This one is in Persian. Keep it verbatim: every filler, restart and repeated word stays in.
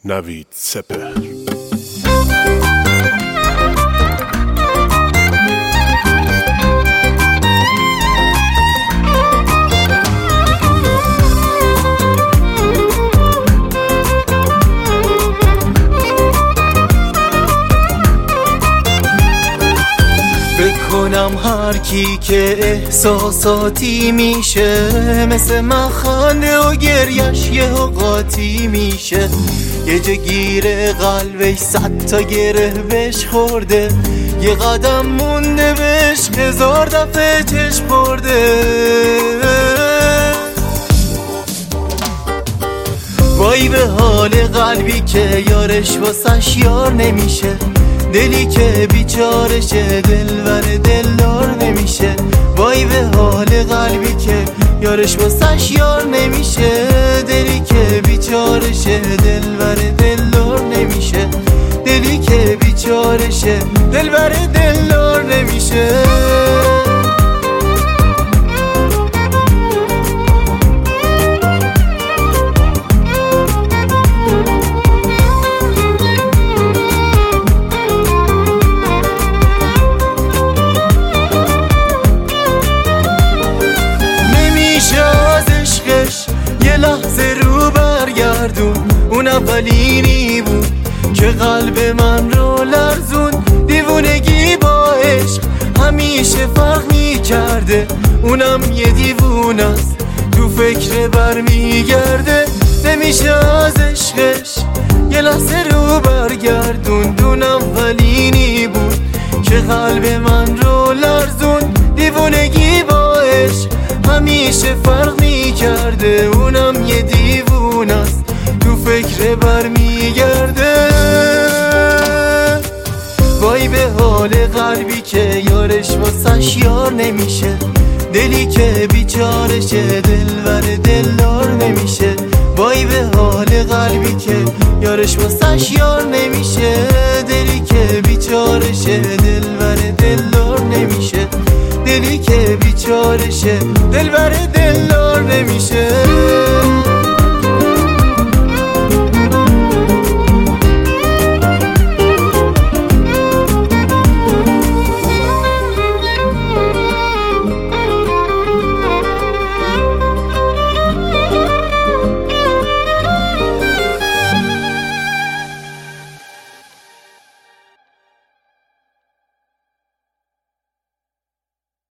نوید سپهر. بکنم هر کی که احساساتی میشه، مثل من خنده و گریش یه قاطی میشه. یه جا گیره قلبش صد تا گره بهش خورده، یه قدم مونده بهش هزار دفعه چشم برده. وای به حال قلبی که یارش واسش یار نمیشه، دلی که بیچارشه دلبر دلدار نمیشه. وای به حال قلبی که یارش واسش یار نمیشه، دلی که بیچارشه دلبر دلدار نمیشه. دلی که بیچارشه دلبر دلدار نمیشه. یه لحظه رو برگردون، اون اولینی بود که قلب من رو لرزون. دیوونگی با عشق همیشه فرق می کرده، اونم یه دیوون است تو فکر بر می گرده. نمیشه از عشقش یه لحظه رو برگردون، اون اولینی بود که قلب من رو لرزون. دیوونگی با عشق همیشه فرق می کرده، اونم یه دیوون است تو فکر بر می گرده. وای به حال قلبی که یارش واسش یار نمیشه، دلی که بیچارشه دلبر دلدار نمیشه. وای به حال قلبی که یارش واسش یار نمیشه، دلی که بیچارشه دلبر دلدار نمیشه. دلی که بیچارشه دلبر دلدار نمیشه.